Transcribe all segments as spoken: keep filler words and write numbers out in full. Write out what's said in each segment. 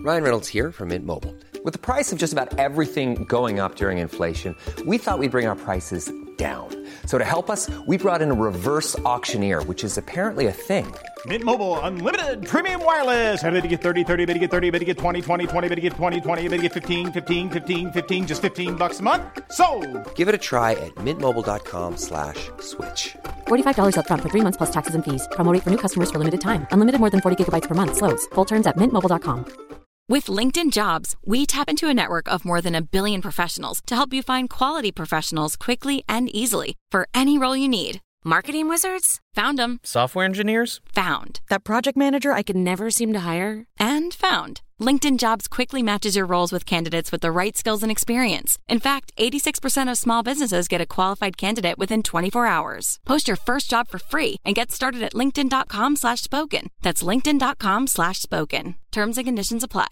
Ryan Reynolds here from Mint Mobile. With the price of just about everything going up during inflation, we thought we'd bring our prices down. So to help us, we brought in a reverse auctioneer, which is apparently a thing. Mint Mobile Unlimited Premium Wireless. How to get thirty, thirty, how to get thirty, how to get twenty, twenty, twenty, how to get twenty, twenty, how to get fifteen, fifteen, fifteen, fifteen, just fifteen bucks a month? Sold! Give it a try at mintmobile.com slash switch. forty-five dollars up front for three months plus taxes and fees. Promo rate for new customers for limited time. Unlimited more than forty gigabytes per month. Slows full terms at mint mobile dot com. With LinkedIn Jobs, we tap into a network of more than a billion professionals to help you find quality professionals quickly and easily for any role you need. Marketing wizards? Found them. Software engineers? Found. That project manager I could never seem to hire? And found. LinkedIn Jobs quickly matches your roles with candidates with the right skills and experience. In fact, eighty-six percent of small businesses get a qualified candidate within twenty-four hours. Post your first job for free and get started at linkedin.com slash spoken. That's linkedin.com slash spoken. Terms and conditions apply.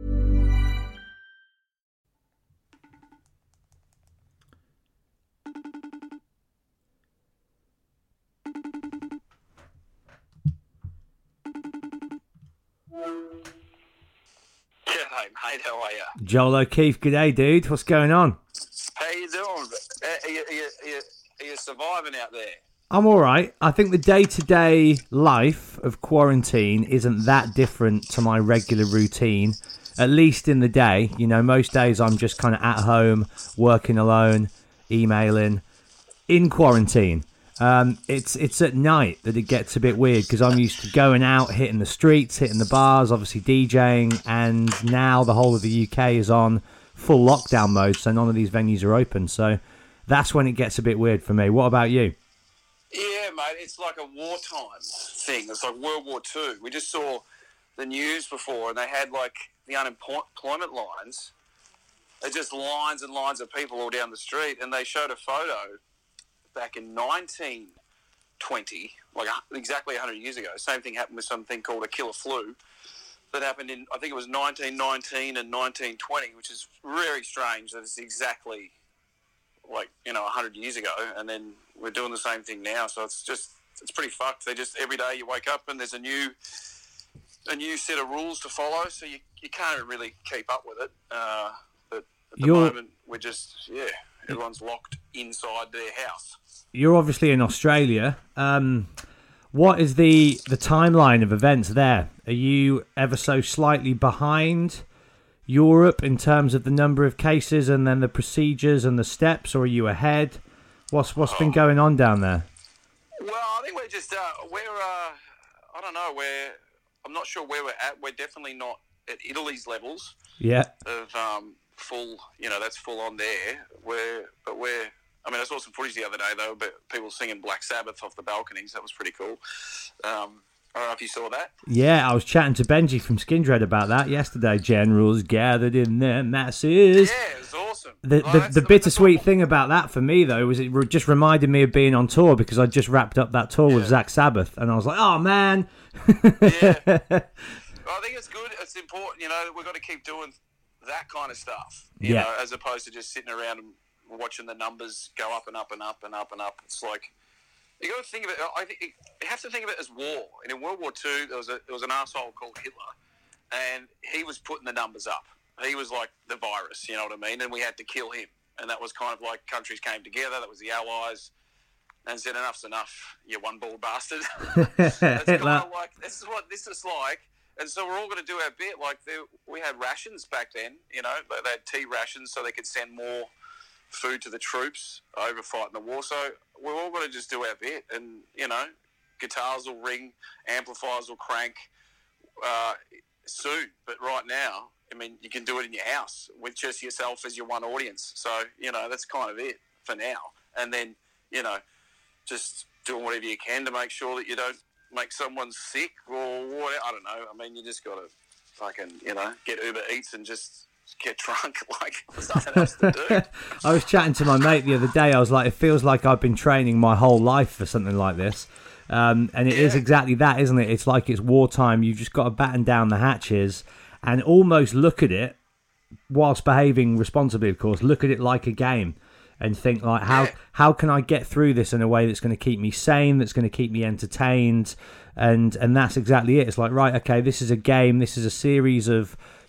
G'day, mate. How are you? Joel O'Keefe, g'day, dude. What's going on? How you doing? Are you, are you, are you, are you surviving out there? I'm all right. I think the day-to-day life of quarantine isn't that different to my regular routine, at least in the day. You know, most days I'm just kind of at home, working alone, emailing, in quarantine. Um, it's it's at night that it gets a bit weird because I'm used to going out, hitting the streets, hitting the bars, obviously DJing, and now the whole of the U K is on full lockdown mode, so none of these venues are open. So that's when it gets a bit weird for me. What about you? Yeah, mate, it's like a wartime thing. It's like World War Two. We just saw the news before, and they had like the unemployment lines. They're just lines and lines of people all down the street, and they showed a photo back in nineteen twenty, like exactly one hundred years ago. Same thing happened with something called a killer flu that happened in, I think it was nineteen nineteen and nineteen twenty, which is very strange that it's exactly like, you know, one hundred years ago, and then we're doing the same thing now. So it's just, it's pretty fucked. They just, every day you wake up and there's a new a new set of rules to follow, so you, you can't really keep up with it. Uh, but at the You're... moment, we're just, yeah, everyone's locked inside their house. You're obviously in Australia. Um, what is the the timeline of events there? Are you ever so slightly behind Europe in terms of the number of cases and then the procedures and the steps, or are you ahead? What's what's oh. been going on down there? Well, I think we're just uh, we're uh, I don't know, we're I'm not sure where we're at. We're definitely not at Italy's levels. Yeah. Of um, full, you know, that's full on there. We're but we're. I mean, I saw some footage the other day, though, but people singing Black Sabbath off the balconies. That was pretty cool. Um, I don't know if you saw that. Yeah, I was chatting to Benji from Skindred about that yesterday. Generals gathered in their masses. Yeah, it was awesome. The oh, the, the bittersweet thing about that for me, though, was it just reminded me of being on tour because I just wrapped up that tour yeah. with Zach Sabbath, and I was like, oh, man. yeah. I think it's good. It's important, you know, we've got to keep doing that kind of stuff, you yeah. know, as opposed to just sitting around and watching the numbers go up and up and up and up and up. It's like, you got to think of it. I think you have to think of it as war. And in World War Two, there was a there was an asshole called Hitler, and he was putting the numbers up. He was like the virus, you know what I mean? And we had to kill him. And that was kind of like countries came together. That was the Allies, and said, "Enough's enough, you one-ball bastard." That's kind of like this is what this is like. And so we're all going to do our bit. Like there, we had rations back then, you know, they had tea rations so they could send more food to the troops over fighting the war. So we're all going to just do our bit, and you know, guitars will ring, amplifiers will crank uh, soon. But right now, I mean, you can do it in your house with just yourself as your one audience. So you know, that's kind of it for now. And then you know, just doing whatever you can to make sure that you don't make someone sick or whatever. I don't know. I mean, you just got to fucking you know get Uber Eats and just get drunk. Like, there's nothing else to do. I was chatting to my mate the other day. I was like, it feels like I've been training my whole life for something like this. Um, and it yeah. is exactly that, isn't it? It's like it's wartime. You've just got to batten down the hatches and almost look at it, whilst behaving responsibly, of course, look at it like a game and think, like, how yeah. how can I get through this in a way that's going to keep me sane, that's going to keep me entertained? And, and that's exactly it. It's like, right, okay, this is a game. This is a series of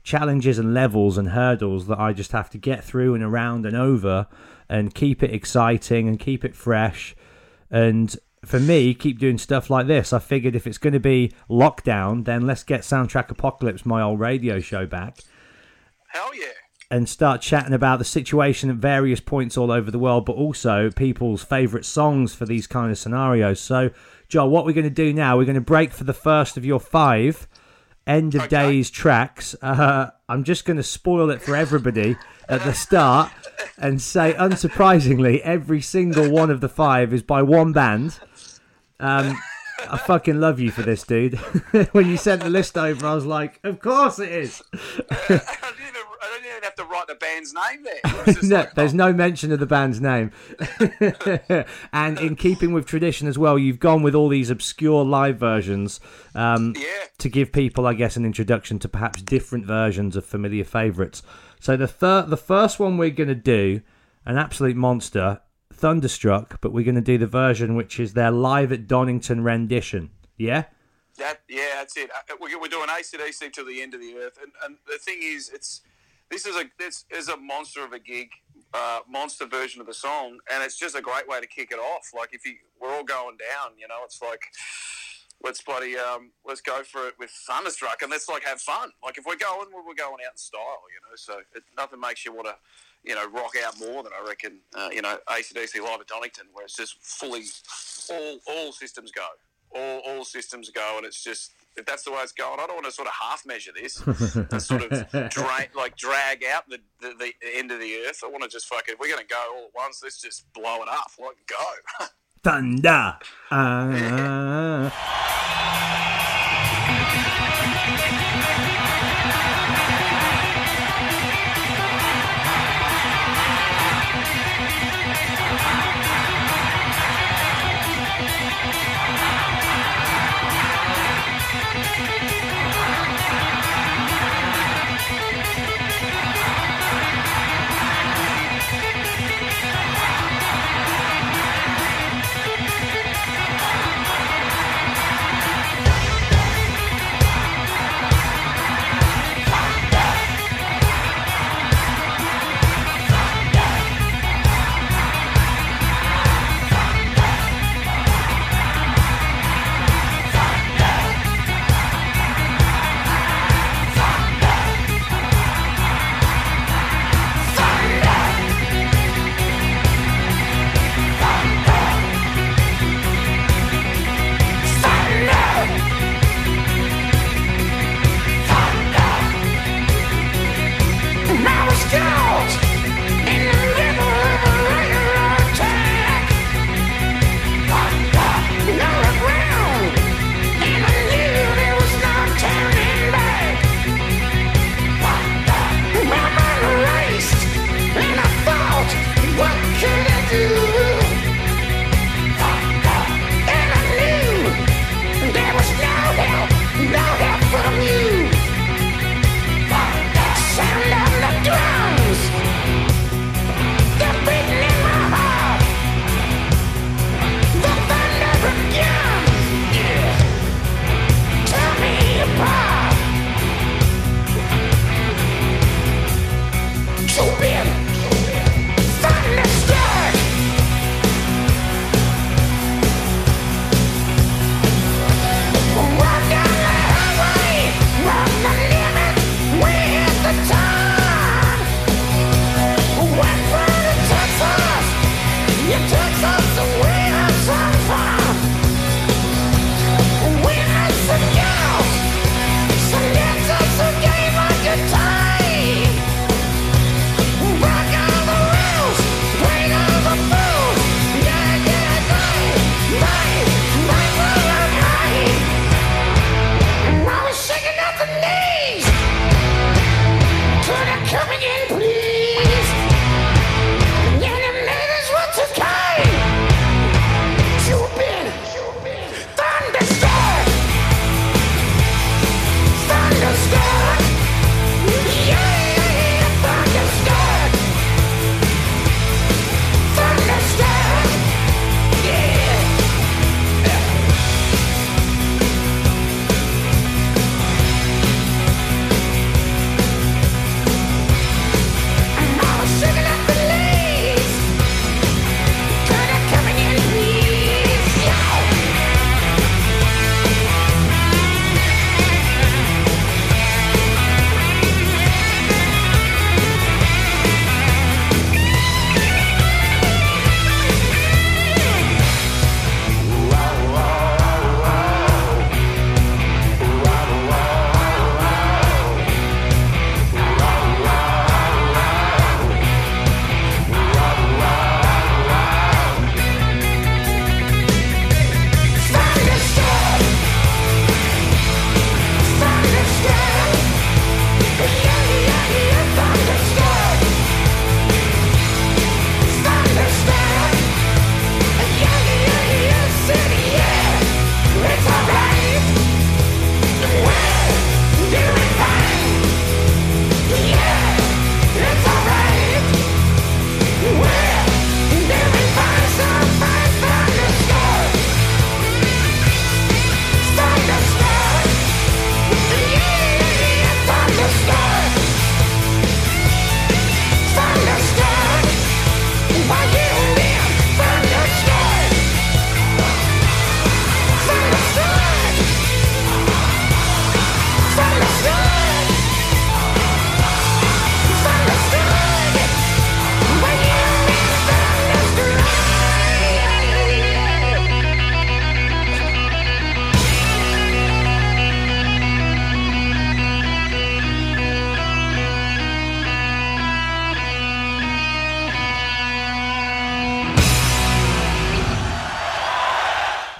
challenges and levels and hurdles that I just have to get through and around and over and keep it exciting and keep it fresh. And for me, keep doing stuff like this. I figured if it's going to be lockdown, then let's get Soundtrack Apocalypse, my old radio show, back. Hell yeah. And start chatting about the situation at various points all over the world, but also people's favourite songs for these kind of scenarios. So, Joel, what we're going to do now, we're going to break for the first of your five end of Okay. days tracks. Uh, I'm just going to spoil it for everybody at the start and say, unsurprisingly, every single one of the five is by one band. Um, I fucking love you for this, dude. When you sent the list over, I was like, of course it is. I, didn't even, I don't even have to write the band's name there. It was just No, like, there's oh, no mention of the band's name. And in keeping with tradition as well, you've gone with all these obscure live versions um, Yeah. to give people, I guess, an introduction to perhaps different versions of familiar favourites. So the thir- the first one we're going to do, an absolute monster, Thunderstruck, but we're going to do the version which is their Live at Donington rendition. Yeah? That, yeah, that's it. Uh, We're, we're doing A C D C to the end of the earth, and, and the thing is, it's this is a this is a monster of a gig, uh, monster version of the song, and it's just a great way to kick it off. Like if you we're all going down, you know, it's like let's bloody um, let's go for it with Thunderstruck, and let's like have fun. Like if we're going, we're going out in style, you know. So it, nothing makes you want to, you know, rock out more than I reckon, uh, you know, A C D C Live at Donington, where it's just fully all all systems go. All, all systems go, and it's just if that's the way it's going, I don't want to sort of half measure this and sort of dra- like drag out the, the, the end of the earth. I want to just fucking if we're going to go all at once, let's just blow it up, like go. Thunder! Uh,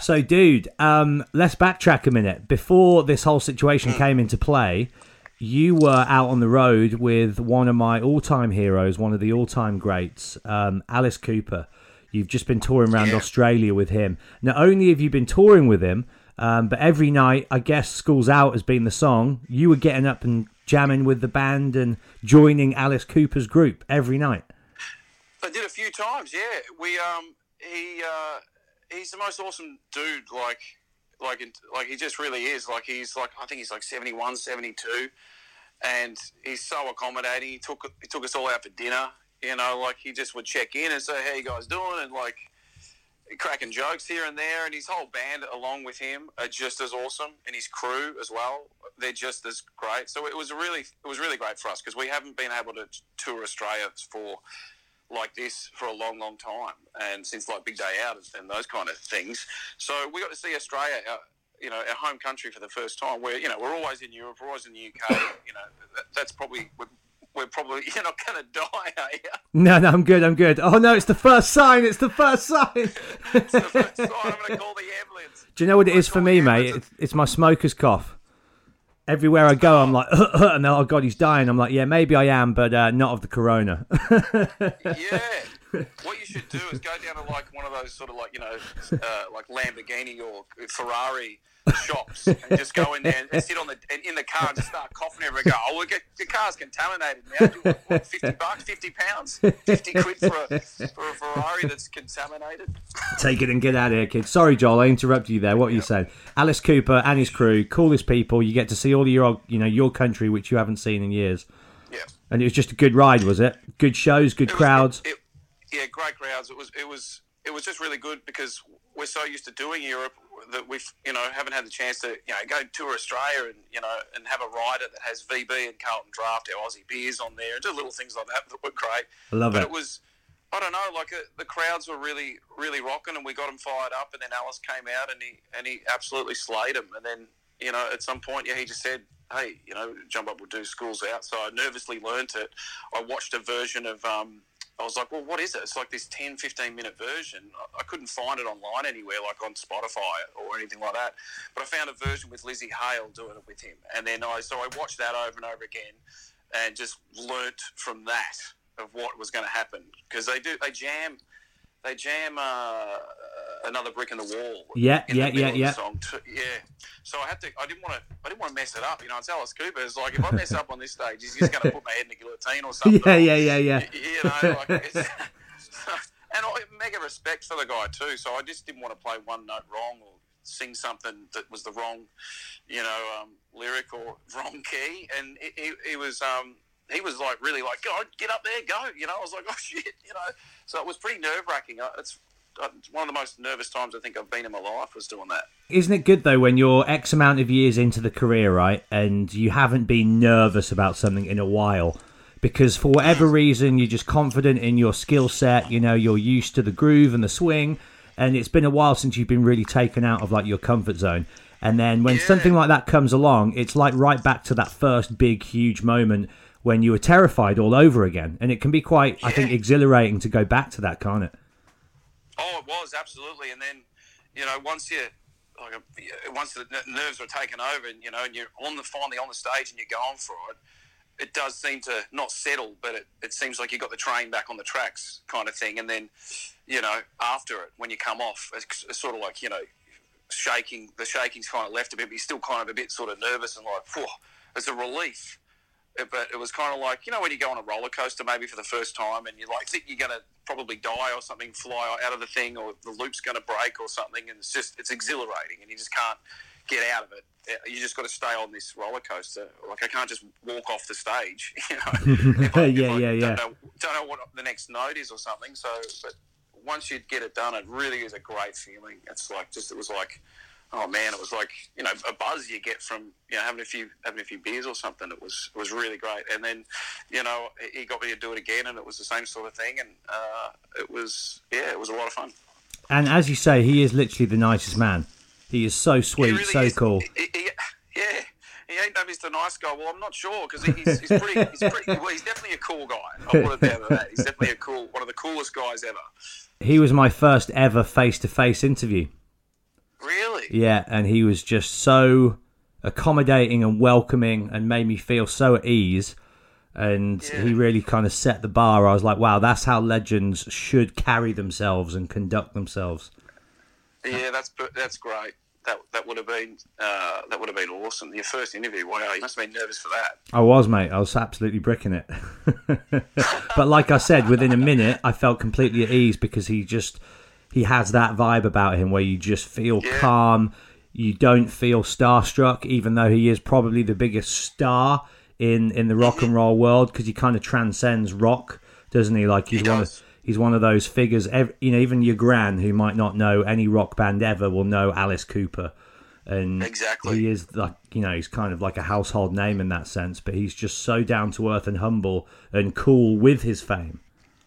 So, dude, um, let's backtrack a minute. Before this whole situation came into play, you were out on the road with one of my all-time heroes, one of the all-time greats, um, Alice Cooper. You've just been touring around Yeah. Australia with him. Not only have you been touring with him, um, but every night, I guess School's Out has been the song, you were getting up and jamming with the band and joining Alice Cooper's group every night. I did a few times, yeah. We, um, he, uh, he's the most awesome dude, like, like, like he just really is. Like, he's like, I think he's like seventy-one, seventy-two, and he's so accommodating. He took, he took us all out for dinner, you know, like he just would check in and say, how you guys doing? And like, cracking jokes here and there, and his whole band along with him are just as awesome, and his crew as well. They're just as great. So it was really, it was really great for us because we haven't been able to tour Australia for like this for a long, long time, and since like Big Day Out and those kind of things. So we got to see Australia, our, you know, our home country for the first time. Where you know we're always in Europe, we're always in the U K. You know, that, that's probably we're, we're probably you're not going to die, are you? No, no, I'm good, I'm good. Oh, no, it's the first sign, it's the first sign. It's the first sign. I'm going to call the ambulance. Do you know what it I'm is for calling me, the mate? ambulance. It's, it's my smoker's cough. Everywhere I go, I'm like, and oh, God, he's dying. I'm like, yeah, maybe I am, but uh, not of the corona. Yeah. What you should do is go down to like one of those sort of like, you know, uh, like Lamborghini or Ferrari shops and just go in there and sit on the in the car and just start coughing everywhere. Go, oh, we get your car's contaminated now. Do what, what, fifty bucks, fifty pounds, fifty quid for a for a Ferrari that's contaminated. Take it and get out of here, kid. Sorry, Joel, I interrupted you there. What were you saying? Alice Cooper and his crew, coolest people. You get to see all of your, you know, your country, which you haven't seen in years. Yeah. And it was just a good ride, was it? Good shows, good It was- crowds. it- it- yeah, great crowds. It was it was it was just really good because we're so used to doing Europe that we've you know haven't had the chance to you know go tour Australia and you know and have a rider that has V B and Carlton Draft, our Aussie beers on there, and just little things like that that were great. I love but it. it was I don't know, like uh, the crowds were really really rocking, and we got them fired up. And then Alice came out and he and he absolutely slayed them. And then you know at some point, yeah, he just said, "Hey, you know, jump up, we'll do School's Out." So I nervously learnt it. I watched a version of. Um, I was like, well, what is it? It's like this ten, fifteen minute version. I couldn't find it online anywhere, like on Spotify or anything like that. But I found a version with Lizzie Hale doing it with him. And then I, so I watched that over and over again and just learnt from that of what was going to happen. Because they do, they jam, they jam uh, Another Brick in the Wall. Yeah, in yeah, the middle yeah, of the yeah. song too. Yeah. So I had to, I didn't want to, I didn't want to mess it up. You know, it's Alice Cooper. It's like, if I mess up on this stage, he's just going to put my head in a guillotine or something. Yeah, yeah, yeah, yeah. You know, like it's, and I mega respect for the guy too. So I just didn't want to play one note wrong or sing something that was the wrong, you know, um, lyric or wrong key. And he, he, he was, um, he was like really like, go get up there, go. You know, I was like, oh shit, you know. So it was pretty nerve wracking. It's, it's one of the most nervous times I think I've been in my life was doing that. Isn't it good, though, when you're X amount of years into the career, right, and you haven't been nervous about something in a while? Because for whatever reason, you're just confident in your skill set, you know, you're used to the groove and the swing, and it's been a while since you've been really taken out of, like, your comfort zone. And then when Yeah. something like that comes along, it's like right back to that first big, huge moment when you were terrified all over again. And it can be quite, I think, Yeah. exhilarating to go back to that, can't it? Oh, it was, absolutely. And then, you know, once you... Like a, once the nerves are taken over, and you know, and you're on the finally on the stage and you're going for it, it does seem to not settle, but it, it seems like you got the train back on the tracks, kind of thing. And then, you know, after it, when you come off, it's, it's sort of like you know, shaking. The shaking's kind of left a bit, but you're still kind of a bit sort of nervous and like, whew, it's a relief. But it was kind of like, you know, when you go on a roller coaster maybe for the first time and you like think you're going to probably die or something, fly out of the thing, or the loop's going to break or something, and it's just, it's exhilarating and you just can't get out of it. You just got to stay on this roller coaster. Like, I can't just walk off the stage, you know. If I, Yeah, if I yeah, yeah. Don't know, don't know what the next note is or something. So, but once you get it done, it really is a great feeling. It's like, just, it was like, oh man, it was like, you know, a buzz you get from, you know, having a few having a few beers or something. It was it was really great. And then, you know, he got me to do it again, and it was the same sort of thing. And uh, it was, yeah, it was a lot of fun. And as you say, he is literally the nicest man. He is so sweet, He really so is. cool. He, he, yeah, he ain't no Mister Nice Guy. Well, I'm not sure because he's, he's pretty. He's pretty. Well, he's definitely a cool guy. I'll put it down to that. He's definitely a cool, one of the coolest guys ever. He was my first ever face-to-face interview. Really? Yeah, and he was just so accommodating and welcoming and made me feel so at ease. And Yeah. he really kind of set the bar. I was like, wow, that's how legends should carry themselves and conduct themselves. Yeah, that's that's great. That that would have been uh, that would have been awesome. Your first interview, wow, you must have been nervous for that. I was, mate. I was absolutely bricking it. But like I said, within a minute, I felt completely at ease because he just he has that vibe about him where you just feel Yeah. calm. You don't feel starstruck, even though he is probably the biggest star in, in the rock and roll world because he kind of transcends rock, doesn't he? Like he's He one does. of he's one of those figures. Ev you know, even your gran, who might not know any rock band ever, will know Alice Cooper. And Exactly. he is like, you know, he's kind of like a household name in that sense, but he's just so down to earth and humble and cool with his fame.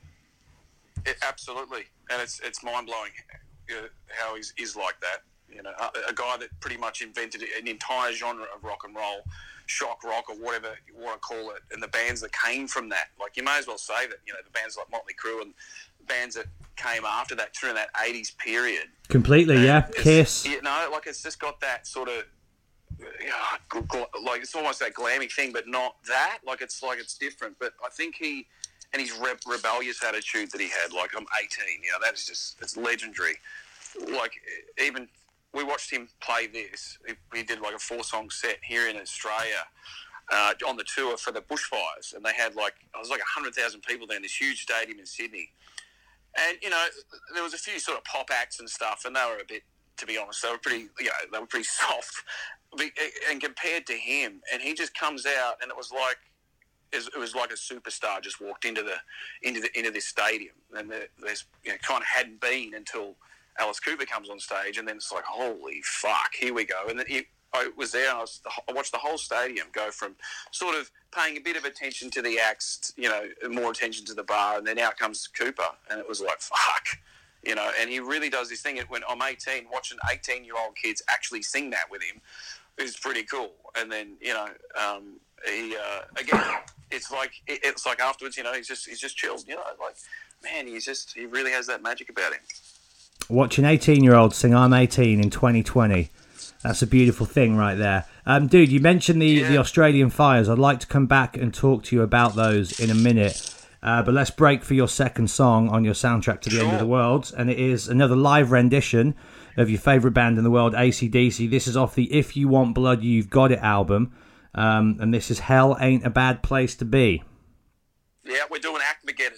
It, absolutely, and it's it's mind blowing uh, how he's is like that. You know, a, a guy that pretty much invented an entire genre of rock and roll, shock rock or whatever you want to call it, and the bands that came from that. Like you may as well say that, you know, the bands like Motley Crue and bands that came after that during that eighties period. Completely, And yeah. it's- Kiss. You know, like it's just got that sort of, yeah, gl- gl- like it's almost that glammy thing, but not that. Like it's like it's different. But I think he, and his re- rebellious attitude that he had, like I'm eighteen, you know, that's just it's legendary. Like even we watched him play this. He, he did like a four song set here in Australia. Uh, on the tour for the bushfires, and they had like it was like a hundred thousand people there in this huge stadium in Sydney. And, you know, there was a few sort of pop acts and stuff, and they were a bit, to be honest, they were pretty, you know, they were pretty soft. And compared to him, and he just comes out, and it was like, it was like a superstar just walked into the into the into this stadium, and there, there's, you know, kind of hadn't been until Alice Cooper comes on stage, and then it's like, holy fuck, here we go. And then he, I was there, and I, was, I watched the whole stadium go from sort of paying a bit of attention to the acts, you know, more attention to the bar, and then out comes Cooper, and it was like, fuck, you know, and he really does this thing. When I'm eighteen, watching eighteen-year-old kids actually sing that with him is pretty cool. And then, you know, um, he, uh, again, it's like, it's like afterwards, you know, he's just, he's just chilled, you know, like, man, he's just, he really has that magic about him. Watching eighteen-year-olds sing I'm eighteen in twenty twenty. That's a beautiful thing right there. Um, dude, you mentioned the, Yeah. the Australian fires. I'd like to come back and talk to you about those in a minute. Uh, but let's break for your second song on your soundtrack to the Sure. end of the world. And it is another live rendition of your favourite band in the world, A C D C. This is off the If You Want Blood, You've Got It album. Um, and this is Hell Ain't a Bad Place to Be. Yeah, we're doing Acmageddon.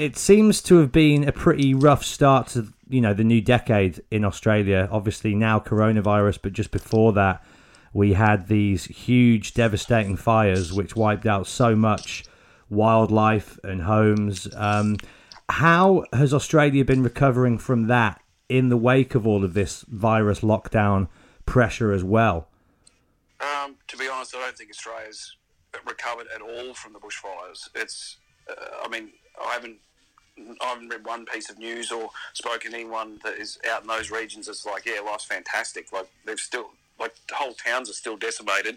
it seems to have been a pretty rough start to, you know, the new decade in Australia. Obviously now coronavirus, but just before that, we had these huge, devastating fires which wiped out so much wildlife and homes. Um, how has Australia been recovering from that in the wake of all of this virus lockdown pressure as well? Um, to be honest, I don't think Australia's recovered at all from the bushfires. It's, uh, I mean, I haven't, I haven't read one piece of news or spoken to anyone that is out in those regions that's like, yeah, life's fantastic. Like, they've still, like, the whole towns are still decimated.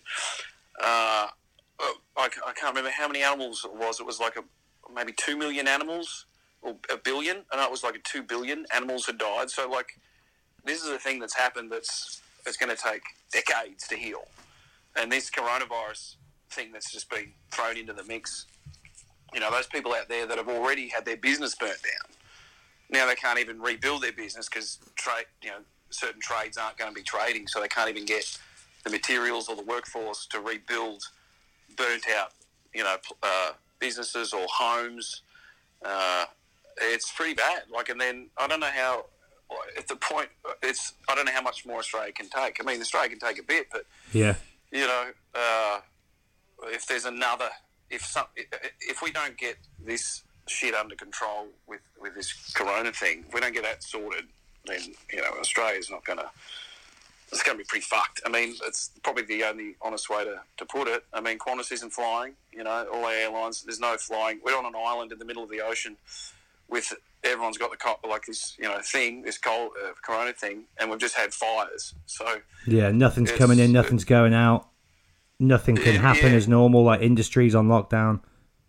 Uh, I, I can't remember how many animals it was. It was like a, maybe two million animals or a billion. I know it was like a two billion animals had died. So, like, this is a thing that's happened that's, that's going to take decades to heal. And this coronavirus thing that's just been thrown into the mix, you know, those people out there that have already had their business burnt down, now they can't even rebuild their business because trade, you know, certain trades aren't going to be trading, so they can't even get the materials or the workforce to rebuild burnt out, you know, uh, businesses or homes. Uh, it's pretty bad. Like, and then I don't know how. At the point, it's I don't know how much more Australia can take. I mean, Australia can take a bit, but yeah, you know, uh, if there's another, if some, if we don't get this shit under control with, with this corona thing, if we don't get that sorted, then, you know, Australia's not going to, it's going to be pretty fucked. I mean, it's probably the only honest way to, to put it. I mean, Qantas isn't flying, you know, all our airlines, there's no flying. We're on an island in the middle of the ocean with, everyone's got the, like this, you know, thing, this cold, uh, corona thing, and we've just had fires. So yeah, nothing's coming in, nothing's it, going out. Nothing can yeah, happen yeah. as normal, like industries on lockdown.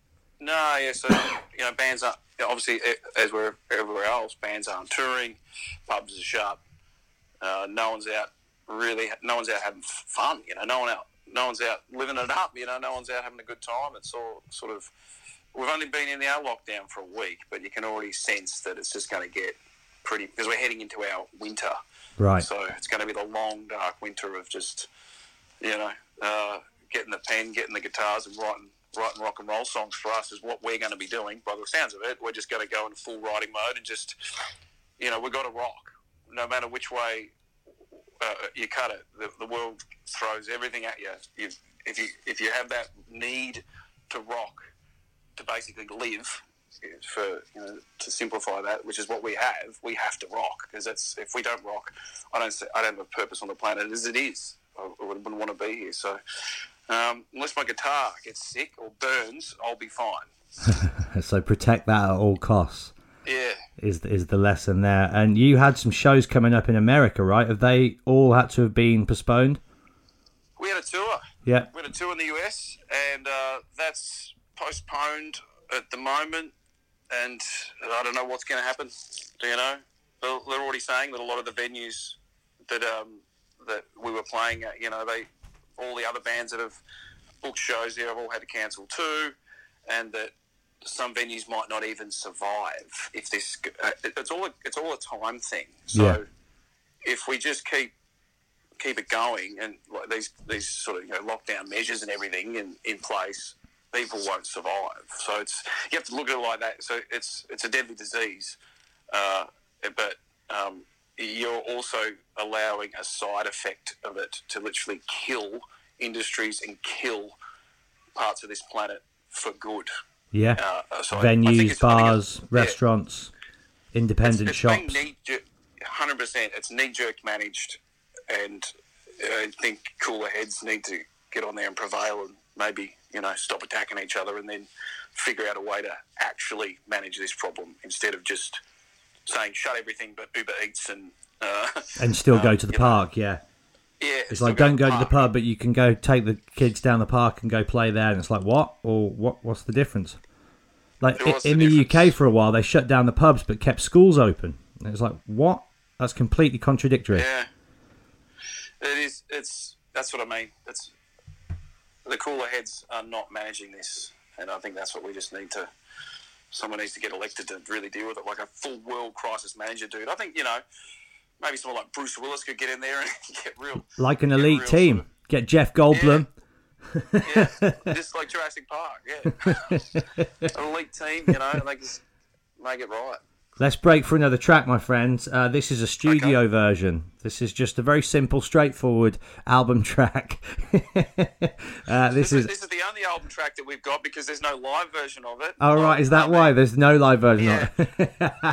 No, yeah, so, you know, bands aren't, obviously, as we're everywhere else, bands aren't touring, pubs are shut, uh, no one's out really, no one's out having fun, you know, no one out, no one's out living it up, you know, no one's out having a good time. It's all sort of, we've only been in our lockdown for a week, but you can already sense that it's just going to get pretty, because we're heading into our winter. Right. So it's going to be the long, dark winter of just, you know, uh, getting the pen, getting the guitars and writing writing rock and roll songs for us is what we're going to be doing. By the sounds of it, we're just going to go in full writing mode and just, you know, we've got to rock. No matter which way uh, you cut it, the, the world throws everything at you. you. If you if you have that need to rock, to basically live, for, you know, to simplify that, which is what we have, we have to rock, because that's, if we don't rock, I don't I don't have a purpose on the planet as it is. I wouldn't want to be here. So um, unless my guitar gets sick or burns, I'll be fine. So protect that at all costs. Yeah, is is the lesson there. And you had some shows coming up in America, right? Have they all had to have been postponed? We had a tour. Yeah, we had a tour in the U S, and uh, that's postponed at the moment. And I don't know what's going to happen. Do you know? They're, they're already saying that a lot of the venues that um, that we were playing at, you know, they all the other bands that have booked shows there have all had to cancel too, and that some venues might not even survive if this. Uh, it's all a, it's all a time thing. So yeah. if we just keep keep it going and like these these sort of, you know, lockdown measures and everything in, in place, people won't survive. So it's, you have to look at it like that. So it's it's a deadly disease, uh, but um, you're also allowing a side effect of it to literally kill industries and kill parts of this planet for good. Yeah, uh, so venues, bars, yeah. restaurants, independent it's, it's shops. one hundred percent. It's knee-jerk managed, and I think cooler heads need to get on there and prevail and maybe, you know, stop attacking each other and then figure out a way to actually manage this problem instead of just saying shut everything but Uber Eats and... Uh, and still go um, to the know. park, yeah. Yeah. It's like, don't go to the pub, but you can go take the kids down the park and go play there. And it's like, what? Or what? What's the difference? Like, in the, the U K for a while, they shut down the pubs but kept schools open. And it's like, what? That's completely contradictory. Yeah. It is. It's, that's what I mean. It's, the cooler heads are not managing this. And I think that's what we just need to... Someone needs to get elected to really deal with it, like a full world crisis manager, dude. I think, you know, maybe someone like Bruce Willis could get in there and get real... Like an elite team. Sort of, get Jeff Goldblum. Yeah, yeah. Just like Jurassic Park, yeah. An elite team, you know, like just make it right. Let's break for another track, my friends. Uh, this is a studio Okay. version. This is just a very simple, straightforward album track. uh, this, This, is. is this is the only album track that we've got because there's no live version of it. Oh, right. Is that I why? mean, There's no live version Yeah. of it.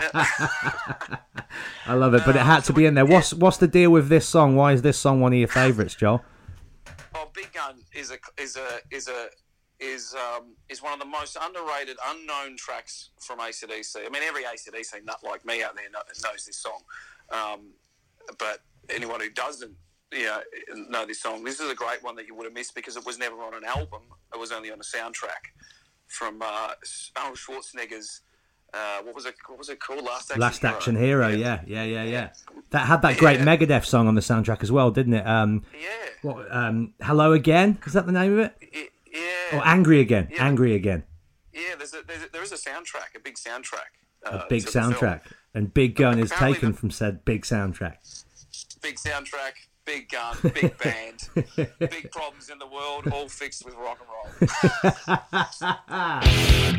I love it, but it had to be in there. What's what's the deal with this song? Why is this song one of your favourites, Joel? Oh, Big Gun is a is a is a is um is one of the most underrated, unknown tracks from A C D C. I mean, every A C D C nut like me out there knows this song, um, but anyone who doesn't, you know, know this song, this is a great one that you would have missed because it was never on an album. It was only on a soundtrack from uh, Arnold Schwarzenegger's. Uh, what was it? What was it called? Last Action Last Hero. Action Hero, yeah, yeah, yeah, yeah. That had that great Yeah. Megadeth song on the soundtrack as well, didn't it? Um, Yeah. what? Um, Hello Again? Is that the name of it? Y- Yeah. Or Angry Again? Yeah. Angry Again. Yeah, there's a, there's a, there is a soundtrack, a big soundtrack. A Uh, big to the film. soundtrack. And Big Gun is Apparently taken the- from said big soundtrack. Big soundtrack, big gun, big band, big problems in the world, all fixed with rock and roll.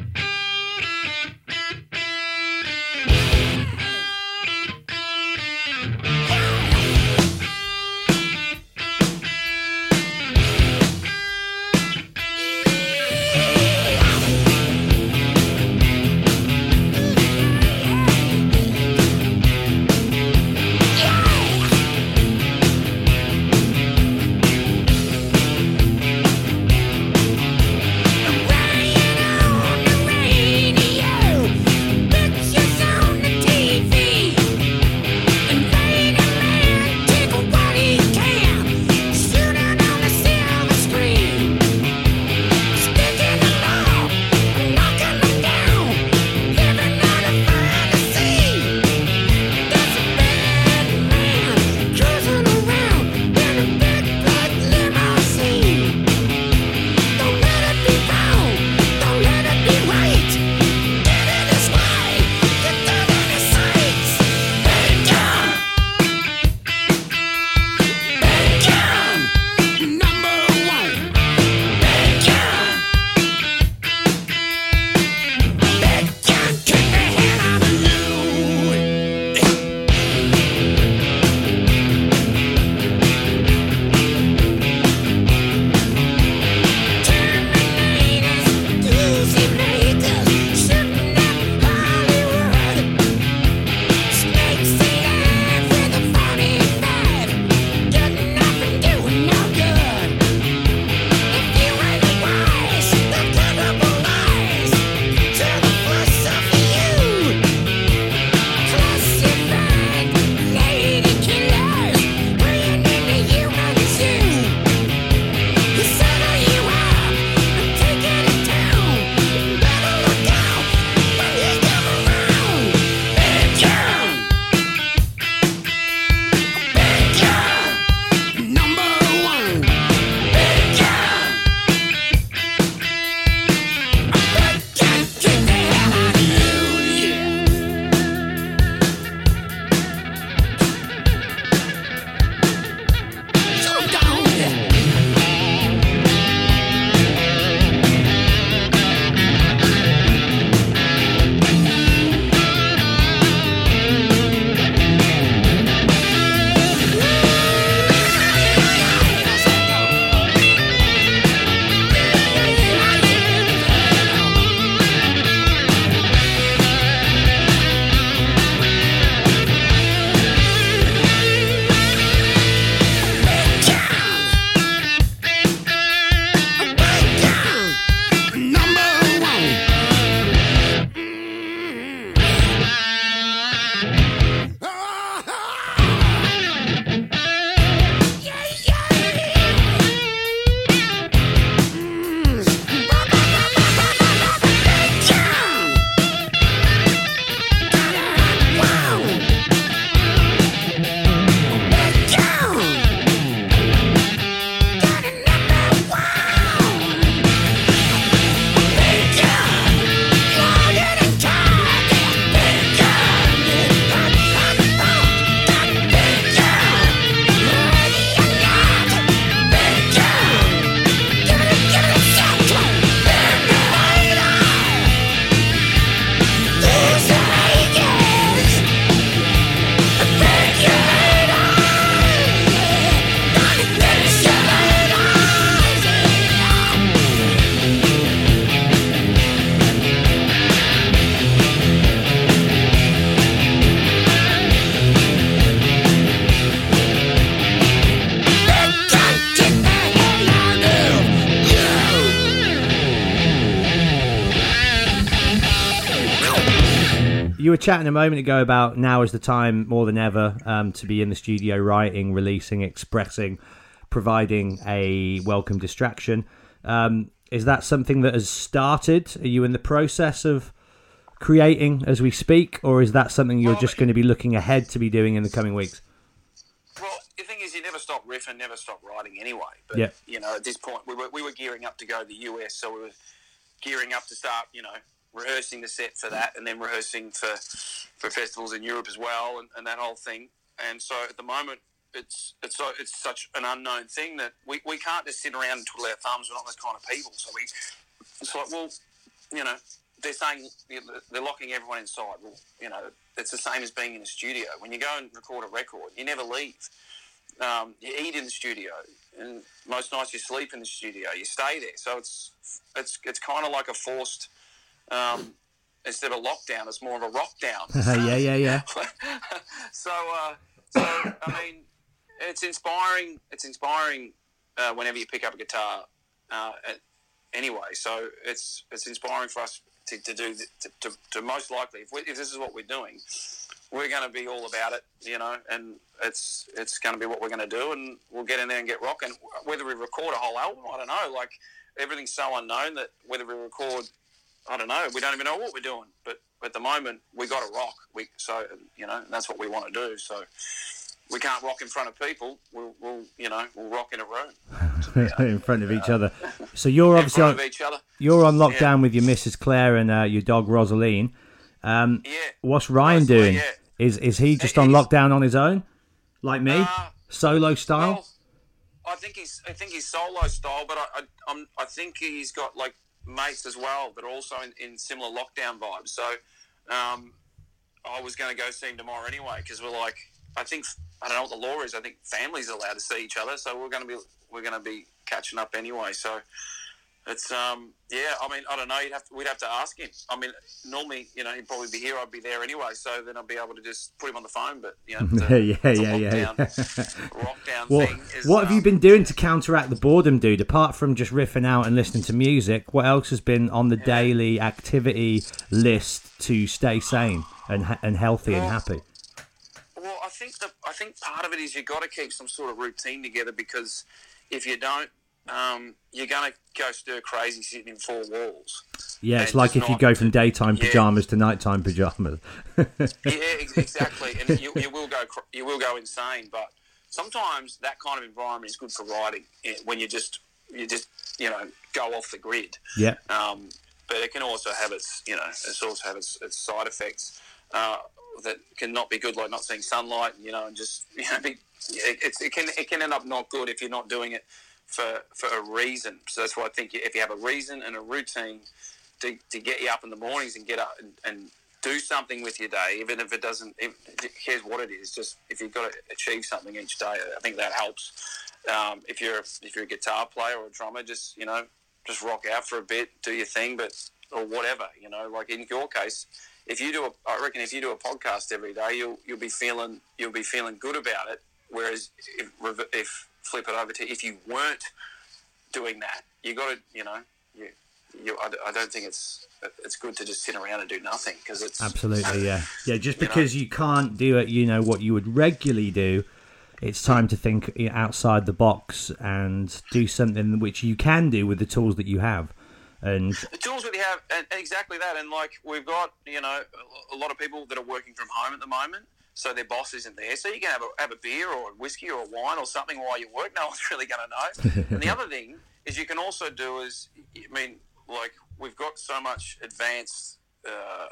Riding on the rail. You were chatting a moment ago about now is the time more than ever um, to be in the studio writing, releasing, expressing, providing a welcome distraction. Um, is that something that has started? Are you in the process of creating as we speak, or is that something you're Well, just going to be looking ahead to be doing in the coming weeks? Well, the thing is, you never stop riffing, never stop writing anyway. But, yeah. you know, at this point, we were, we were gearing up to go to the U S, so we were gearing up to start, you know, rehearsing the set for that, and then rehearsing for for festivals in Europe as well, and, and that whole thing. And so at the moment, it's it's so it's such an unknown thing that we, we can't just sit around and twiddle our thumbs. We're not those kind of people. So we, it's like, well, you know, they're saying they're locking everyone inside. Well, you know, it's the same as being in a studio. When you go and record a record, you never leave. Um, you eat in the studio, and most nights you sleep in the studio. You stay there. So it's it's it's kind of like a forced. Um, instead of lockdown, it's more of a rock down. yeah, yeah, yeah. so, uh, so I mean, it's inspiring. It's inspiring uh, whenever you pick up a guitar. Uh, anyway, so it's it's inspiring for us to, to do to, to, to most likely, if, we, if this is what we're doing, we're going to be all about it, you know, and it's it's going to be what we're going to do, and we'll get in there and get rocking. Whether we record a whole album, I don't know. Like, everything's so unknown that whether we record. I don't know. We don't even know what we're doing, but at the moment we got to rock. We so you know and that's what we want to do. So we can't rock in front of people. We'll, we'll you know we'll rock in a room in front of each other. So you're obviously in on front of each other. You're on lockdown yeah. with your Missus Claire and uh, your dog Rosaline. Um, yeah. What's Ryan Mostly, doing? Yeah. Is is he just he, on lockdown on his own, like me, uh, solo style? Well, I think he's I think he's solo style, but I I, I'm, I think he's got like. mates as well that are also in, in similar lockdown vibes. So um, I was going to go see him tomorrow anyway, because we're like, I think I don't know what the law is. I think families are allowed to see each other, so we're going to be we're going to be catching up anyway. So it's um yeah. I mean, I don't know. You'd have to, we'd have to ask him. I mean, normally you know he'd probably be here. I'd be there anyway. So then I'd be able to just put him on the phone. But you know, the, yeah, the yeah, yeah, lockdown, yeah. lockdown What, thing is, what have um, you been doing to counteract the boredom, dude? Apart from just riffing out and listening to music, what else has been on the yeah. daily activity list to stay sane and and healthy well, and happy? Well, I think the I think part of it is you've got to keep some sort of routine together, because if you don't, um, you're going to go stir crazy sitting in four walls. Yeah, it's like if not, you go from daytime pajamas yeah. to nighttime pajamas. yeah, exactly, and you, you will go you will go insane. But sometimes that kind of environment is good for writing when you just you just you know go off the grid. Yeah. Um, but it can also have its you know it also have its, its side effects uh, that can not be good, like not seeing sunlight. You know, and just you know, be, it, it's, it can it can end up not good if you're not doing it for for a reason. So that's why I think if you have a reason and a routine to, to get you up in the mornings and get up and, and do something with your day, even if it doesn't, if, here's what it is, just if you've got to achieve something each day, I think that helps. Um, if you're if you're a guitar player or a drummer, just, you know, just rock out for a bit, do your thing, but or whatever, you know, like in your case, if you do a, I reckon if you do a podcast every day, you'll you'll be feeling you'll be feeling good about it. Whereas if, if flip it over to if you weren't doing that, you got to, you know, you. You, I, I don't think it's it's good to just sit around and do nothing, because it's absolutely yeah yeah just you because know, you can't do it, you know, what you would regularly do. It's time to think outside the box and do something which you can do with the tools that you have. And the tools that you have, and exactly that. And like we've got, you know, a lot of people that are working from home at the moment, so their boss isn't there. So you can have a have a beer or a whiskey or a wine or something while you work. No one's really going to know. And the other thing is you can also do is, I mean. Like, we've got so much advanced, uh,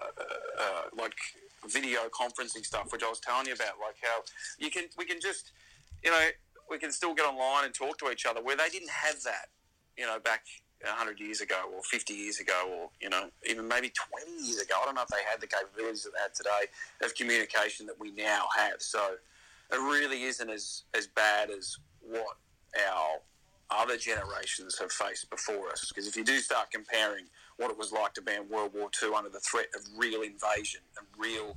uh, like, video conferencing stuff, which I was telling you about, like how you can, we can just, you know, we can still get online and talk to each other, where they didn't have that, you know, back one hundred years ago or fifty years ago, or, you know, even maybe twenty years ago. I don't know if they had the capabilities that they have today of communication that we now have. So it really isn't as, as bad as what our other generations have faced before us. Because if you do start comparing what it was like to be in World War Two under the threat of real invasion and real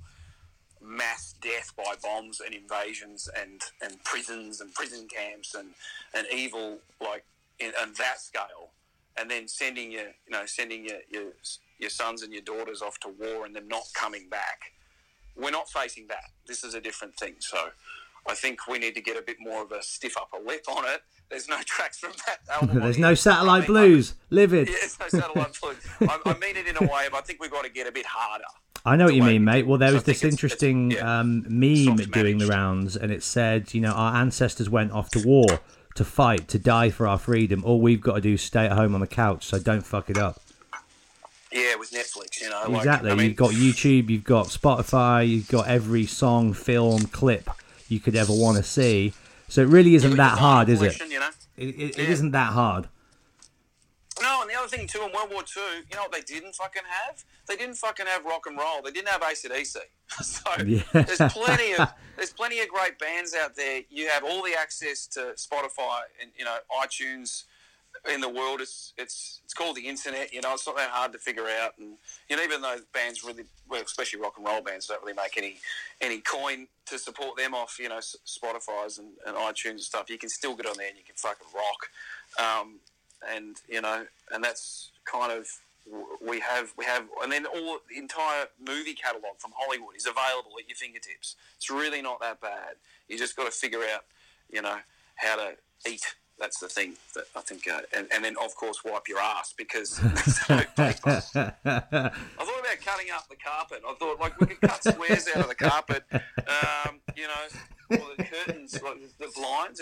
mass death by bombs and invasions and, and prisons and prison camps and, and evil, like in, on that scale, and then sending your you know sending your, your your sons and your daughters off to war and them not coming back, we're not facing that. This is a different thing. So I think we need to get a bit more of a stiff upper lip on it. There's no tracks from that album. There's no Satellite I mean, Blues. I, Livid. Yeah, there's no Satellite Blues. I, I mean it in a way, but I think we've got to get a bit harder. I know what you mean, mate. Well, there was this interesting it's, it's, yeah, um, meme doing the rounds, and it said, you know, our ancestors went off to war to fight, to die for our freedom. All we've got to do is stay at home on the couch, so don't fuck it up. Yeah, with Netflix, you know. Exactly. Like, I mean, you've got YouTube, you've got Spotify, you've got every song, film, clip you could ever want to see. So it really isn't that hard, is it? You know? It, it, yeah. it isn't that hard. No, and the other thing too, in World War Two, you know what they didn't fucking have? They didn't fucking have rock and roll. They didn't have A C D C. So yeah. there's plenty of there's plenty of great bands out there. You have all the access to Spotify and you know iTunes. In the world, it's it's it's called the internet. You know, it's not that hard to figure out. And you know, even though bands really, well, especially rock and roll bands, don't really make any any coin to support them off, you know, Spotify's and, and iTunes and stuff. You can still get on there and you can fucking rock. Um, and you know, and that's kind of we have we have, and then all the entire movie catalog from Hollywood is available at your fingertips. It's really not that bad. You just got to figure out, you know, how to eat. That's the thing that I think, uh, and, and then of course wipe your ass because there's no paper. I thought about cutting up the carpet. I thought like we could cut squares out of the carpet, um, you know, or the curtains, like the blinds.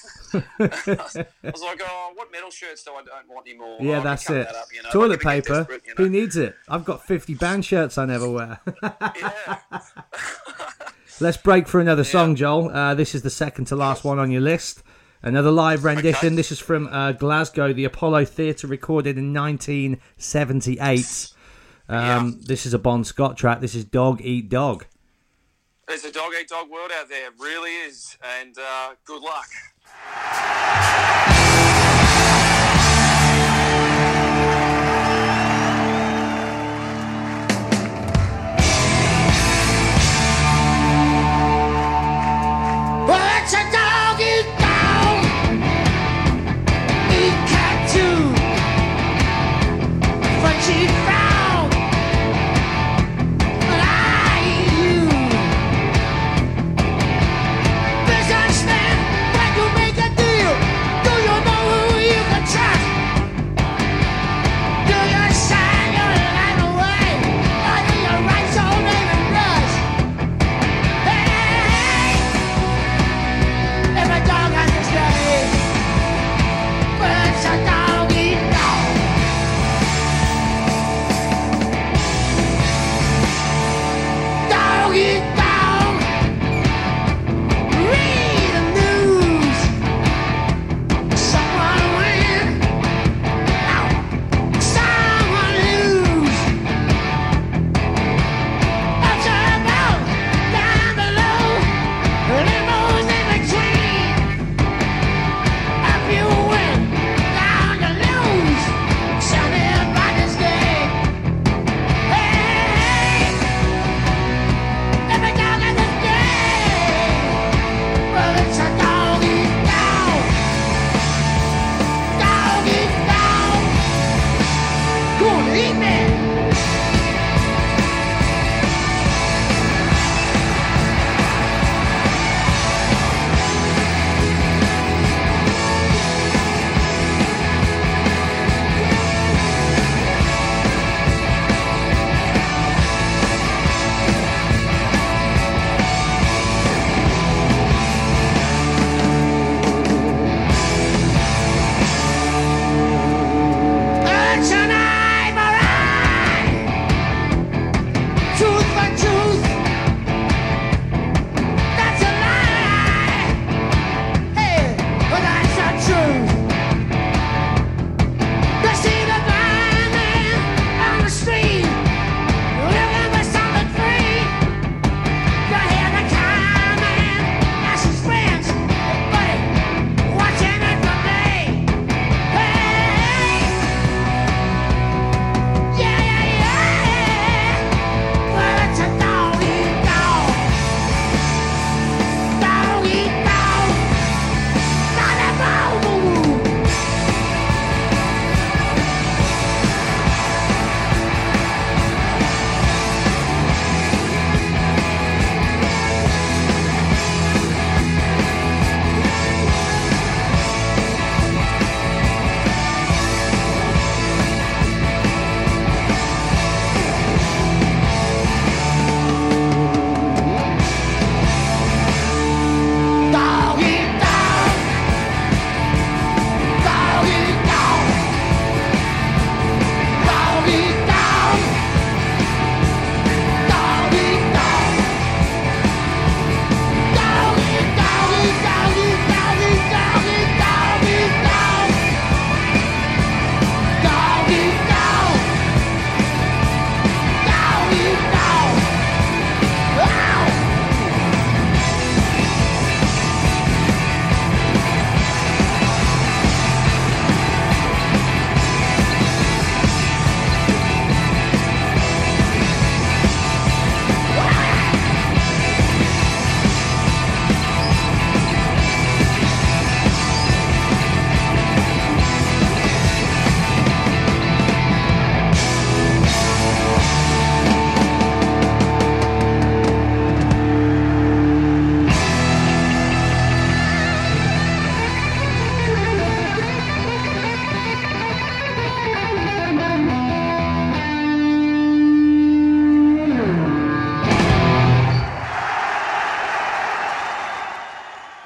I was like, oh, what metal shirts do I don't want anymore? Yeah, oh, that's it. That up, you know? Toilet like, paper. Desperate, you know? Who needs it? I've got fifty band shirts I never wear. Yeah. Let's break for another yeah. song, Joel. Uh, this is the second to last one on your list. Another live rendition. Okay. This is from uh, Glasgow, the Apollo Theatre, recorded in nineteen seventy-eight. Um, yeah. This is a Bon Scott track. This is Dog Eat Dog. There's a dog eat dog world out there. It really is. And uh, good luck. Well, it's a dog eat dog. Eat cat too. Frenchie found. But I eat you. Businessman, when you make a deal, do you know?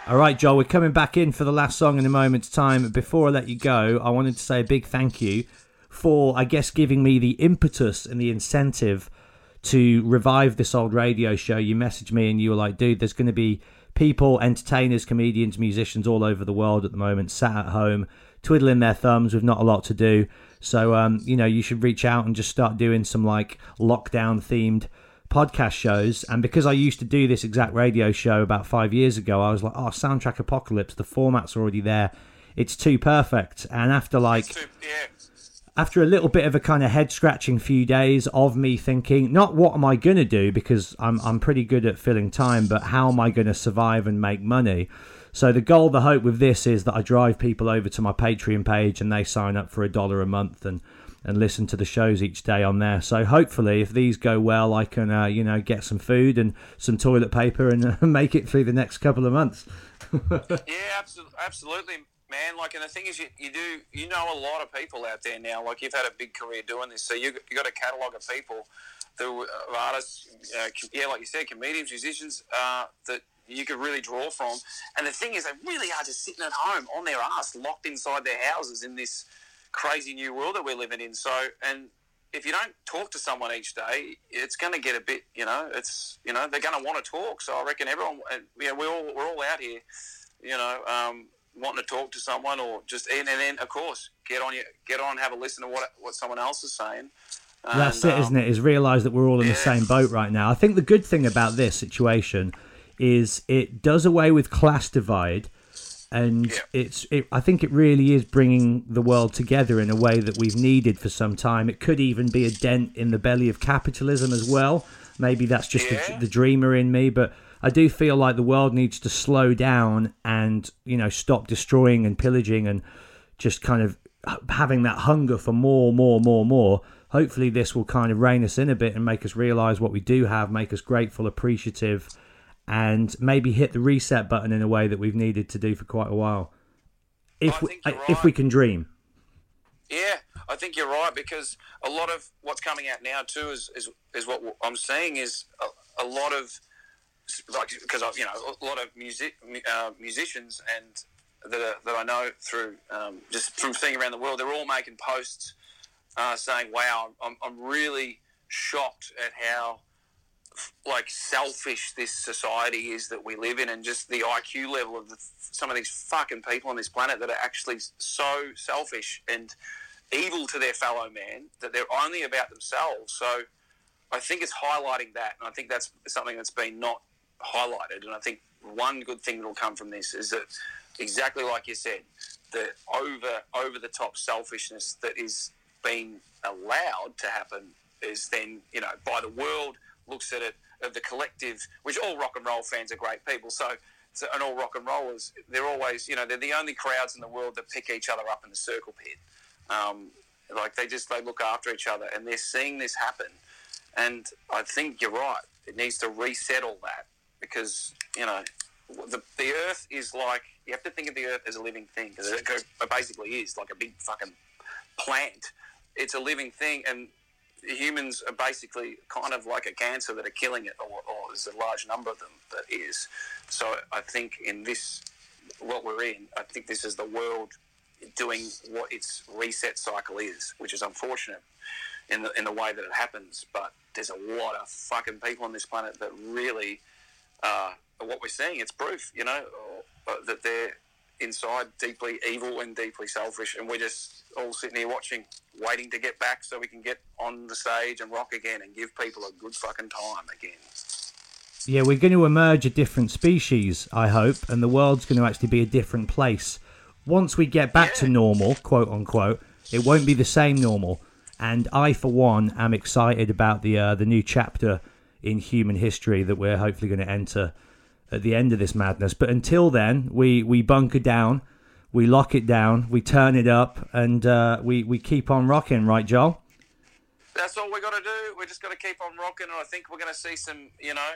All right, Joel, we're coming back in for the last song in a moment's time. Before I let you go, I wanted to say a big thank you for, I guess, giving me the impetus and the incentive to revive this old radio show. You messaged me and you were like, dude, there's going to be people, entertainers, comedians, musicians all over the world at the moment, sat at home, twiddling their thumbs with not a lot to do. So, um, you know, you should reach out and just start doing some, like, lockdown-themed podcast shows. And because I used to do this exact radio show about five years ago, I was like, oh, Soundtrack Apocalypse, the format's already there. It's too perfect. And after, like... Too, yeah. After a little bit of a kind of head-scratching few days of me thinking, not what am I going to do, because I'm I'm pretty good at filling time, but how am I going to survive and make money? So the goal, the hope with this is that I drive people over to my Patreon page and they sign up for a dollar a month and, and listen to the shows each day on there. So hopefully, if these go well, I can, uh, you know, get some food and some toilet paper and uh, make it through the next couple of months. Yeah, absolutely, absolutely. Man, like, and the thing is, you, you do, you know a lot of people out there now. Like, you've had a big career doing this, so you you got a catalogue of people, the uh, artists, uh, yeah, like you said, comedians, musicians, uh, that you could really draw from. And the thing is, they really are just sitting at home on their ass, locked inside their houses in this crazy new world that we're living in. So, and if you don't talk to someone each day, it's going to get a bit, you know, it's, you know, they're going to want to talk. So I reckon everyone, you know, we're all we're all out here, you know. Um, wanting to talk to someone, or just and, and then of course get on your get on have a listen to what what someone else is saying. And, that's it, um, isn't it? Is realise that we're all in yeah. the same boat right now. I think the good thing about this situation is it does away with class divide, and yeah. it's it, I think it really is bringing the world together in a way that we've needed for some time. It could even be a dent in the belly of capitalism as well. Maybe that's just yeah. the, the dreamer in me, but I do feel like the world needs to slow down and, you know, stop destroying and pillaging and just kind of having that hunger for more, more, more, more. Hopefully this will kind of rein us in a bit and make us realise what we do have, make us grateful, appreciative, and maybe hit the reset button in a way that we've needed to do for quite a while. If we, right. if we can dream. Yeah, I think you're right, because a lot of what's coming out now too is is, is what I'm seeing is a, a lot of... like because I, you know, a lot of music uh, musicians and that are, that I know through um, just from seeing around the world, they're all making posts uh, saying, "Wow, I'm I'm really shocked at how like selfish this society is that we live in, and just the I Q level of the, some of these fucking people on this planet that are actually so selfish and evil to their fellow man that they're only about themselves." So I think it's highlighting that, and I think that's something that's been not highlighted. And I think one good thing that will come from this is that, exactly like you said, the over over the top selfishness that is being allowed to happen is then, you know, by the world looks at it, of the collective, which all rock and roll fans are great people, so, so and all rock and rollers, they're always, you know, they're the only crowds in the world that pick each other up in the circle pit. Um, like they just they look after each other, and they're seeing this happen. And I think you're right. It needs to reset all that, because, you know, the the Earth is like, you have to think of the Earth as a living thing, because it basically is like a big fucking plant. It's a living thing, and humans are basically kind of like a cancer that are killing it, or, or there's a large number of them that is. So I think in this, what we're in, I think this is the world doing what its reset cycle is, which is unfortunate in the in the way that it happens. But there's a lot of fucking people on this planet that really, uh, what we're seeing, it's proof, you know, that they're inside deeply evil and deeply selfish, and we're just all sitting here watching, waiting to get back so we can get on the stage and rock again and give people a good fucking time again. Yeah, we're going to emerge a different species, I hope, and the world's going to actually be a different place. Once we get back yeah. to normal, quote unquote, it won't be the same normal. And I, for one, am excited about the uh, the new chapter in human history that we're hopefully going to enter at the end of this madness. But until then, we, we bunker down, we lock it down, we turn it up, and uh, we, we keep on rocking, right, Joel? That's all we got to do. We just got to keep on rocking, and I think we're going to see some, you know,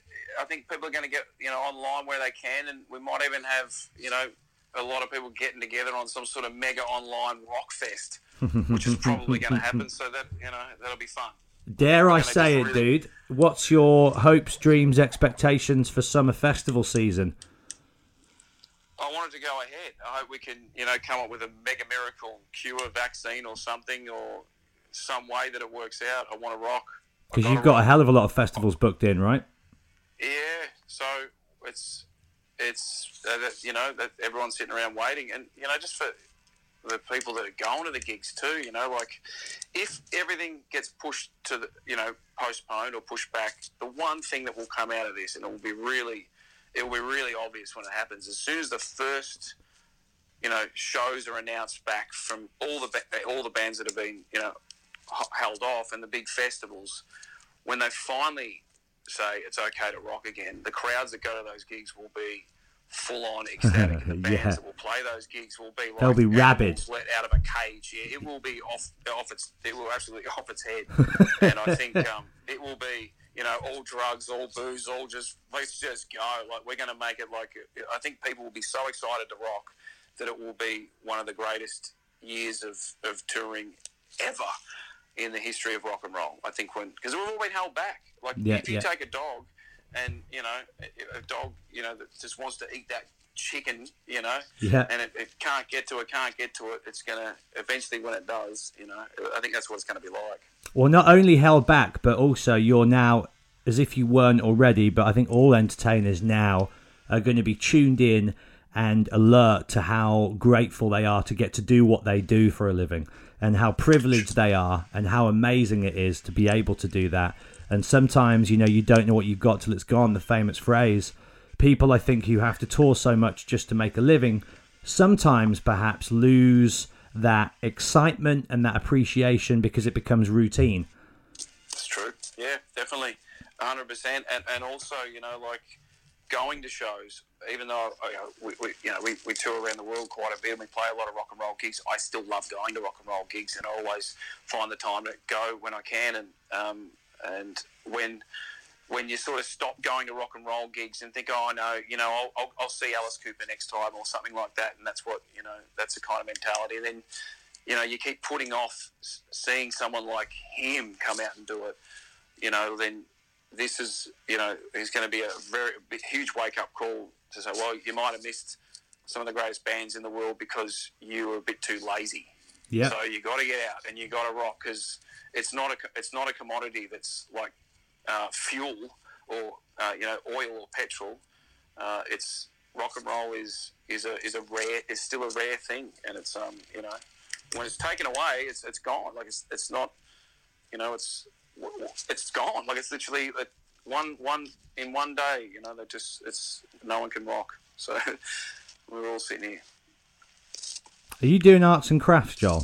I think people are going to get, you know, online where they can, and we might even have, you know, a lot of people getting together on some sort of mega online rock fest, which is probably going to happen, so that, you know, that'll be fun. Dare I say it, really... dude? What's your hopes, dreams, expectations for summer festival season? want it to go ahead. I hope we can, you know, come up with a mega miracle cure, vaccine, or something, or some way that it works out. I want to rock. Because you've got rock. a hell of a lot of festivals booked in, right? Yeah. So it's it's uh, that, you know, that everyone's sitting around waiting, and you know, just for the people that are going to the gigs too, you know, like if everything gets pushed to the, you know, postponed or pushed back, the one thing that will come out of this, and it will be really, it will be really obvious when it happens, as soon as the first, you know, shows are announced back from all the all the bands that have been, you know, held off, and the big festivals, when they finally say it's okay to rock again, the crowds that go to those gigs will be full-on ecstatic, and the bands yeah. that will play those gigs will be like they'll be rabid, let out of a cage. Yeah, it will be off, off its, it will absolutely off its head. And I think um, it will be, you know, all drugs, all booze, all just let's just go. Like we're going to make it like. I think people will be so excited to rock that it will be one of the greatest years of, of touring ever in the history of rock and roll. I think when because we've all been held back. Like yeah, if you yeah. take a dog. And, you know, a dog, you know, that just wants to eat that chicken, you know, yeah. and it, it can't get to it, can't get to it. It's going to, eventually when it does, you know, I think that's what it's going to be like. Well, not only held back, but also you're now, as if you weren't already, but I think all entertainers now are going to be tuned in and alert to how grateful they are to get to do what they do for a living, and how privileged they are, and how amazing it is to be able to do that. And sometimes, you know, you don't know what you've got till it's gone, the famous phrase. People, I think, who have to tour so much just to make a living, sometimes perhaps lose that excitement and that appreciation because it becomes routine. It's true. Yeah, definitely. one hundred percent. And and also, you know, like going to shows, even though you know, we, we, you know, we, we tour around the world quite a bit and we play a lot of rock and roll gigs, I still love going to rock and roll gigs, and I always find the time to go when I can. And, um, And when when you sort of stop going to rock and roll gigs and think, oh, no, you know, I'll, I'll, I'll see Alice Cooper next time or something like that, and that's what, you know, that's the kind of mentality. And then, you know, you keep putting off seeing someone like him come out and do it, you know, then this is, you know, is going to be a very a huge wake-up call to say, well, you might have missed some of the greatest bands in the world because you were a bit too lazy. Yeah. So you got to get out and you got to rock, because it's not a it's not a commodity that's like uh, fuel or uh, you know, oil or petrol. Uh, it's rock and roll is is a is a rare is still a rare thing, and it's um you know, when it's taken away, it's it's gone. Like it's it's not, you know, it's it's gone. Like it's literally one one in one day. You know, they just it's no one can rock. So we're all sitting here. Are you doing arts and crafts, Joel?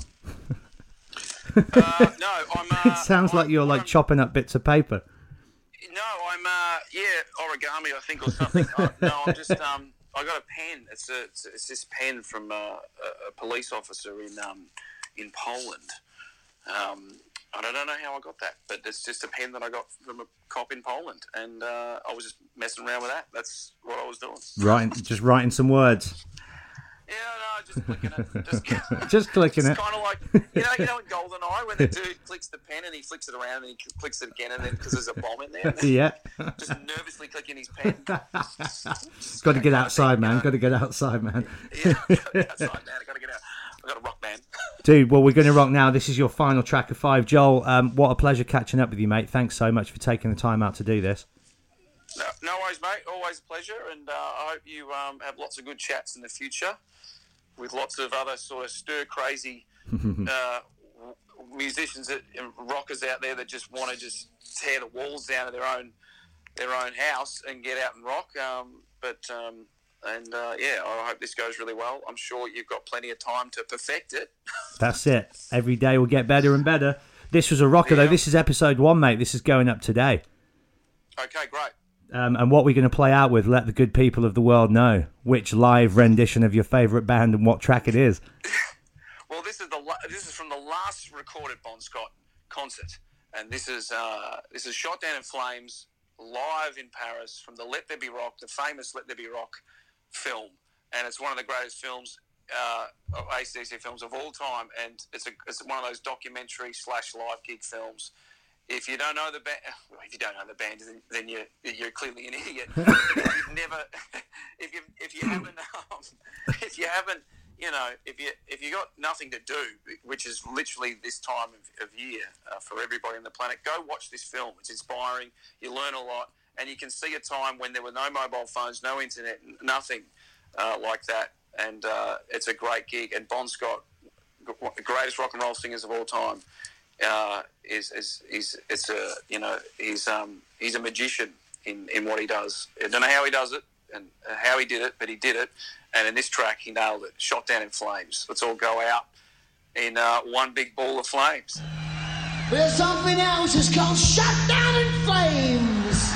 uh, no, I'm. Uh, it sounds I'm, like you're like I'm, chopping up bits of paper. No, I'm. Uh, yeah, origami, I think, or something. uh, no, I'm just. Um, I got a pen. It's a. It's, it's this pen from uh, a, a police officer in um, in Poland. Um, I don't know how I got that, but it's just a pen that I got from a cop in Poland, and uh, I was just messing around with that. That's what I was doing. Writing, just writing some words. Yeah, no, just clicking it. Just, just clicking it's it. It's kind of like, you know, you know in GoldenEye when the dude clicks the pen and he flicks it around and he clicks it again, and then because there's a bomb in there. Yeah. Just nervously clicking his pen. Got to get outside, man. Got to get outside, man. Yeah, got to get outside, man. I got to get out. I got to rock, man. Dude, well, we're going to rock now. This is your final track of five. Joel, um, what a pleasure catching up with you, mate. Thanks so much for taking the time out to do this. No, no worries, mate. Always a pleasure, and uh, I hope you um, have lots of good chats in the future with lots of other sort of stir-crazy uh, musicians that, and rockers out there that just want to just tear the walls down of their own their own house and get out and rock. Um, but um, and uh, yeah, I hope this goes really well. I'm sure you've got plenty of time to perfect it. That's it. Every day will get better and better. This was a rocker, yeah. though. This is episode one, mate. This is going up today. Okay, great. Um, and what we're going to play out with, let the good people of the world know which live rendition of your favourite band and what track it is. Well, this is the this is from the last recorded Bon Scott concert, and this is uh, this is Shot Down in Flames live in Paris from the Let There Be Rock, the famous Let There Be Rock film, and it's one of the greatest films, uh, A C D C films of all time, and it's a it's one of those documentary slash live gig films. If you don't know the band, well, if you don't know the band, then, then you're you're clearly an idiot. If you've never, if you if you haven't, um, haven't, you know, if you if you got nothing to do, which is literally this time of, of year uh, for everybody on the planet, go watch this film. It's inspiring. You learn a lot, and you can see a time when there were no mobile phones, no internet, nothing uh, like that. And uh, it's a great gig. And Bon Scott, the greatest rock and roll singers of all time, uh, is is is it's a you know he's um he's a magician in, in what he does. I don't know how he does it and how he did it, but he did it. And in this track, he nailed it. Shot Down in Flames. Let's all go out in uh, one big ball of flames. There's something else. It's called Shot Down in Flames.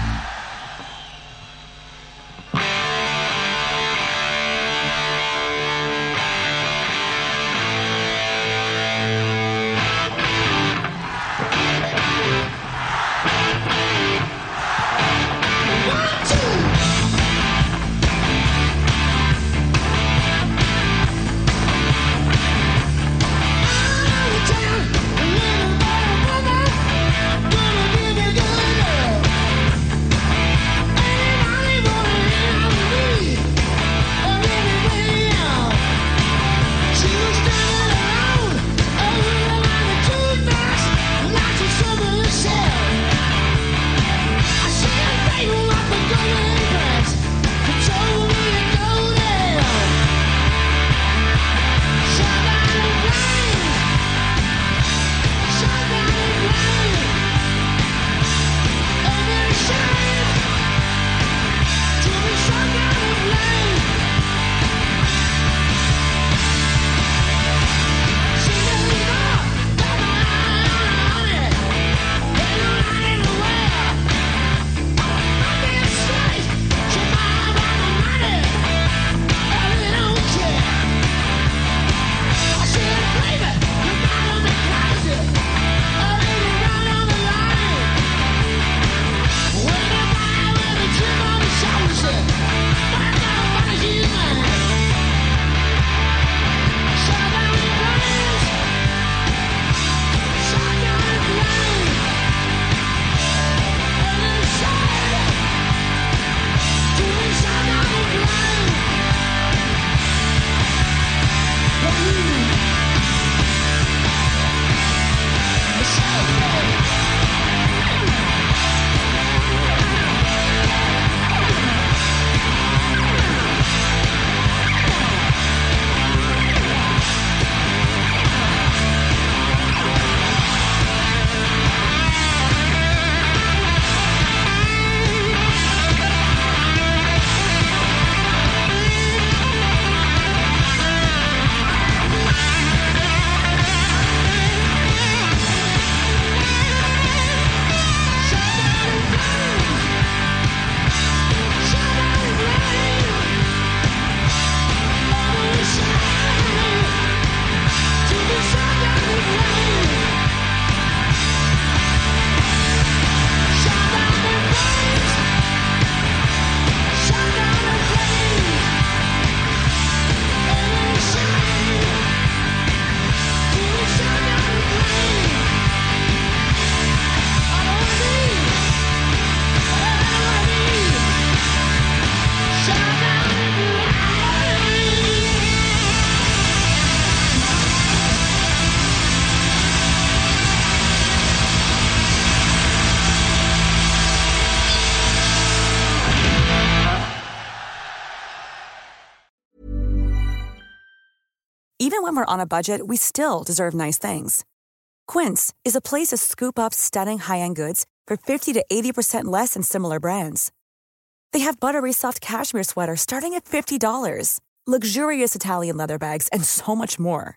Even when we're on a budget, we still deserve nice things. Quince is a place to scoop up stunning high-end goods for fifty to eighty percent less than similar brands. They have buttery soft cashmere sweaters starting at fifty dollars, luxurious Italian leather bags, and so much more.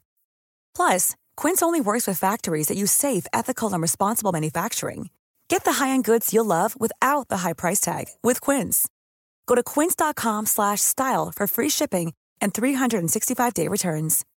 Plus, Quince only works with factories that use safe, ethical, and responsible manufacturing. Get the high-end goods you'll love without the high price tag with Quince. Go to quince.com slash style for free shipping and three sixty-five day returns.